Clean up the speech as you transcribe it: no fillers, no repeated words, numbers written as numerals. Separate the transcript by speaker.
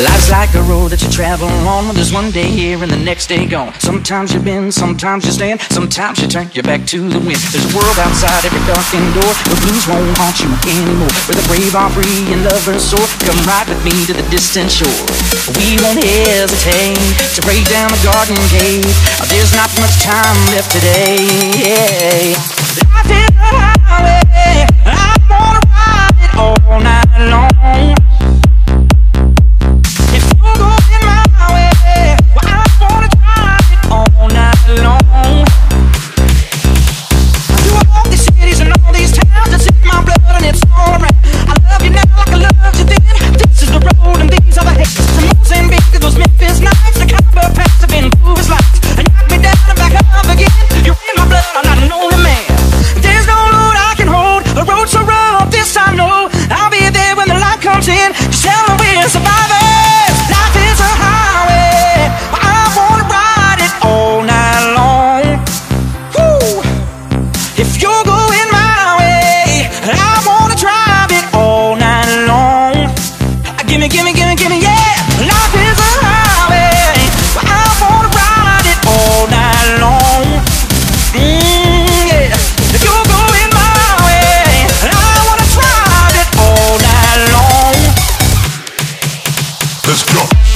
Speaker 1: Life's like a road that you travel on. There's one day here and the next day gone. Sometimes you bend, sometimes you stand, sometimes you turn your back to the wind. There's a world outside every darkened door where blues won't haunt you anymore, where the brave are free and lovers soar. Come ride with me to the distant shore. We won't hesitate to break down the garden gate. There's not much time left today. Life is a highway, I wanna ride it all night long. If you go in my way, well, I wanna drive it all night long. Through all these cities and all these towns, it's in my blood and it's all around. I love you now like I loved you then. This is the road and these are the hills. The Mozambique to those Memphis nights, the Copper Pass of Vancouver's lights. And knock me down and back up again. You're in my blood, I'm not an older man. There's no load I can hold, the road's so rough, this I know. I'll be there when the light comes in, just tell me we're survivors. Life is a highway, I wanna ride it all night long. Woo! If you're going my way, I wanna drive it all night long. Gimme, gimme, gimme, gimme, yeah. Life is a highway, I wanna ride it all night long. Yeah. If you're going my way, I wanna drive it all night long.
Speaker 2: Let's go.